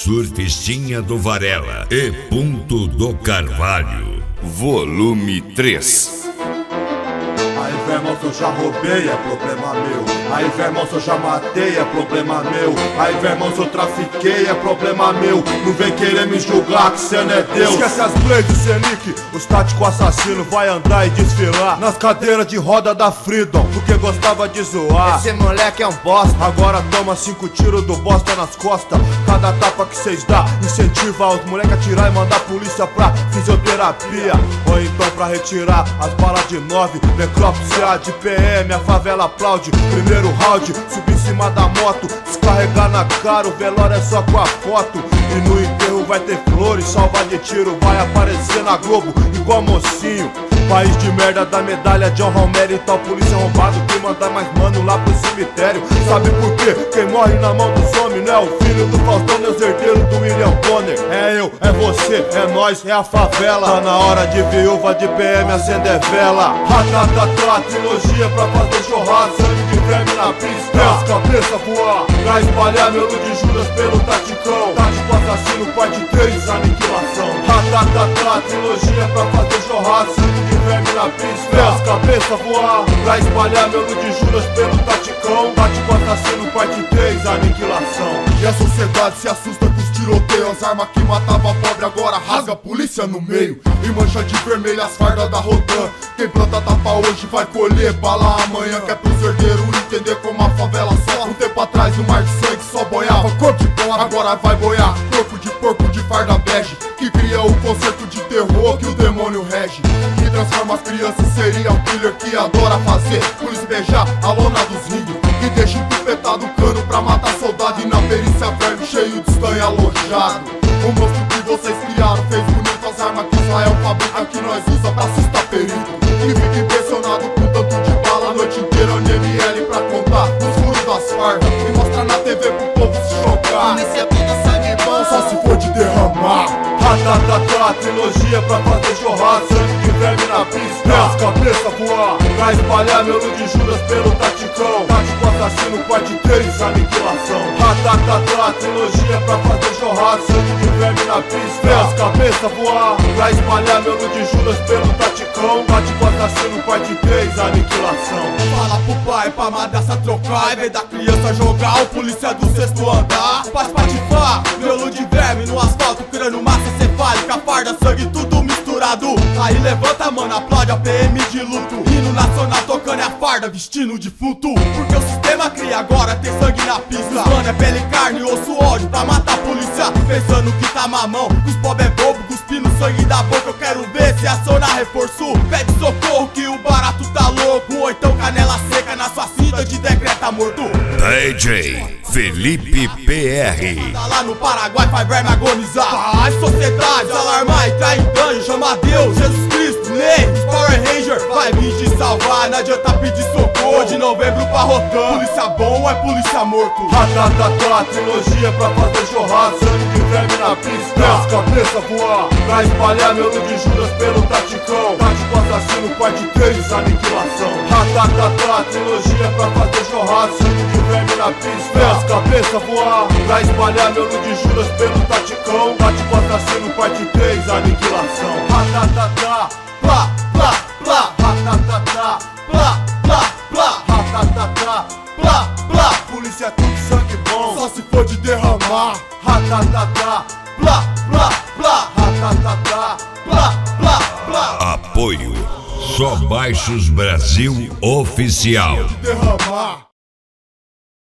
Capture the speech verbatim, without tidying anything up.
Surfistinha do Varela e Ponto do Carvalho, volume três. Aí, véi, irmão, se eu já roubei, é problema meu. Aí, véi, irmão, se eu já matei, é problema meu. Aí, véi, irmão, se eu trafiquei, é problema meu. Não vem querer me julgar que cê não é Deus. Esquece as blades, Senic, os táticos assassinos vai andar e desfilar nas cadeiras de roda da Freedom, porque gostava de zoar. Esse moleque é um bosta. Agora toma cinco tiros do bosta nas costas. Cada tapa que cês dá incentiva os moleques a tirar e mandar a polícia pra fisioterapia, ou então pra retirar as balas de nove. Necrópsia de P M, a favela aplaude. Primeiro round, subir em cima da moto, descarregar na cara, o velório é só com a foto. E no enterro vai ter flores, salva de tiro, vai aparecer na Globo igual mocinho. País de merda da medalha de honra ao mérito, tal polícia arrombado que manda mais mano lá pro cemitério. Sabe por quê? Quem morre na mão dos homens não é o filho do Faustão, nem os herdeiros do William Bonner. É eu, é você, é nós, é a favela. Tá na hora de viúva de P M acender vela. Ratatatá, trilogia pra fazer churrasco, sangue de verme na pista, as cabeça voar, pra espalhar meu de Judas pelo taticão. Tático assassino, parte três, aniquilação. Ratatatá, trilogia pra fazer churrasco, sangue de verme na pista, as cabeça voar, pra espalhar meu de Judas pelo taticão. Tático assassino, parte três, aniquilação. E a sociedade se assusta com os tiroteios, as armas que matavam pobre agora rasga a polícia no meio. E mancha de vermelho as fardas da Rodan. Quem planta tapa hoje vai colher bala amanhã. Quer pros herdeiros entender como a favela só. Um tempo atrás o mar de sangue só boiava corpo de pão, agora vai boiar corpo de porco de farda bege, que cria o conceito de terror que o demônio rege, que transforma as crianças em serial killer, que adora fazer polícia beijar a lona dos índios, que deixa empupetado cano pra matar soldado, e na perícia verme cheio de estanho alojado. O monstro que vocês criaram fez bonito as armas que Israel fabrica, que nós usa pra assustar perito, que fica impressionado com tanto de bala a noite inteira no M L pra contar os furos das fardas, e mostra na T V pro povo se chocar. Polícia toda sangue bom, só se for de derramar. Ratatatá, trilogia pra fazer churrasco, sangue de verme na pista, as cabeça voar, pra espalhar meu de Judas pelo taticão. Tático assassino, parte três, aniquilação. Ratatatá, trilogia pra fazer churrasco, sangue de verme na pista, as cabeça voar, pra espalhar meu de Judas pelo taticão. Tático assassino, parte três, aniquilação. Fala pro pai pra madraça trocar, em vez da criança jogar o polícia do sexto andar. Faz patifar, miolo de verme no asfalto, criando massa cefálica, farda, sangue, tudo misturado. Aí levanta, mano, aplaude a P M de luto, hino nacional tocando é a farda, vestindo defunto. Porque o sistema cria agora, tem sangue na pista. Mano, é pele, carne, osso, ódio pra matar a polícia, pensando que tá mamão. Os pobres é bobo, cuspindo sangue da boca. Eu quero ver se aciona reforço, pede socorro que o barato tá louco. Ou então canela seca na sua cinta de decreta morto. D J Felipe P R. Tá lá no Paraguai, faz verme agonizar. As sociedades alarmar, entrar em danjo, chama Deus, Jesus Cristo, lei, Power Ranger vai vir te salvar, não adianta pedir socorro. De novembro pra Rotan, polícia bom é polícia morto. Ratatatá, trilogia pra fazer churrasco, sangue de verme na pista, as cabeça voar, pra espalhar meu de Judas pelo taticão. Tático assassino, parte três, aniquilação. Ratatatá, trilogia pra fazer churrasco, sangue de verme na pista, as cabeça voar, pra espalhar meu de Judas pelo taticão. Tático assassino, parte três, aniquilação. Ratatatá, plá, plá, plá. Ratatatá, plá, plá, plá. Ratatatá, plá, plá. Polícia é tudo sangue bom, Só se for de derramar. ratatatá, plá, plá, plá. Ratatatá, plá, plá, plá. Apoio Só Baixos Brasil Oficial. Derramar.